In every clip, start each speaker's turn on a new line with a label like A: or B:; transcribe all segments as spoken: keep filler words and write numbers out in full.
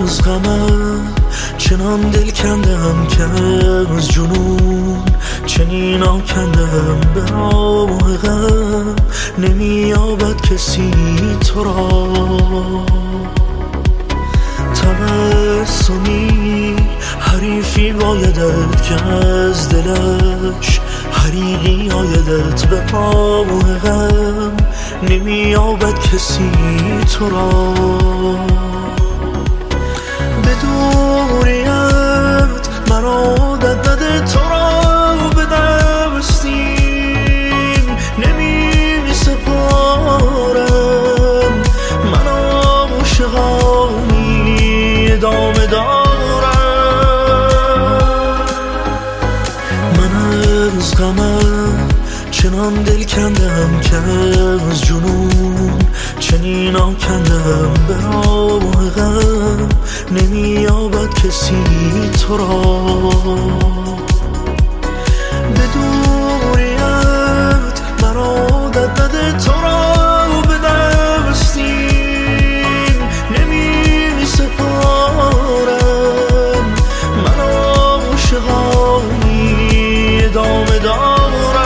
A: از غمم چنان دل کندم که از جنون چنین آکندم به راه غم نمییابد کسی تو را. تبسمی حریفی بایدت که از دلش حریقی آیدت به راه غم نمییابد کسی تو را. به دوریت مرا عادت نده تو را به دستیم نمی سپارم. من عاشقانی ادامه دارم. من از غمم چنان دل کندم که از جنون چنین آکندم به راه غم نمییابد کسی تو را. به دوریت مرا عادت نده تو را به دستیم نمی سپارم. من عاشقانی ادامه دارم.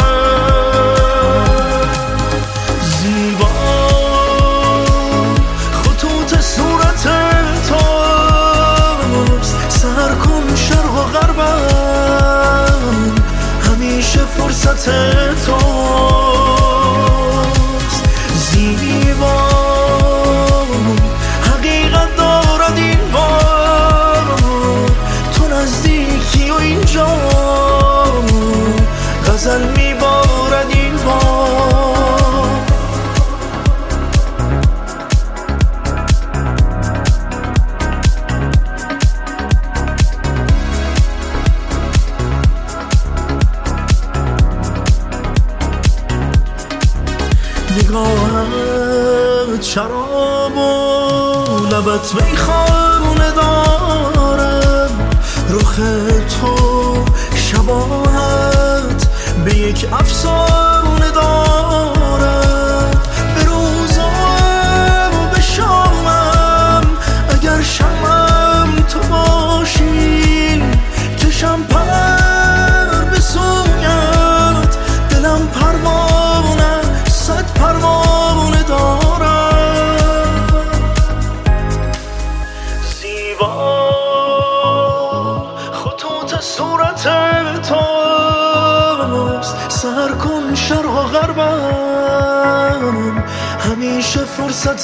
A: فرصت توست زیبا حقیقت دارد این بار تو نزدیکی و اینجا غزل میبارد این بار. نگاهت شراب و لبت میخانه دارم. رخ تو شباهت به یک افسانه دارد. به روزم و به شامم اگر شمم تو باشی کشم پر به سویت. دلم پروانه صد پروانه دارم. زیبا خطوط صورت توست. سر کن شرق و غربم همیشه فرصت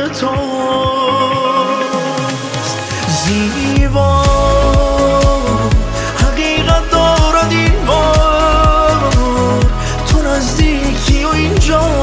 A: توست. زیبا حقیقت دارد این بار تو نزدیکی و اینجا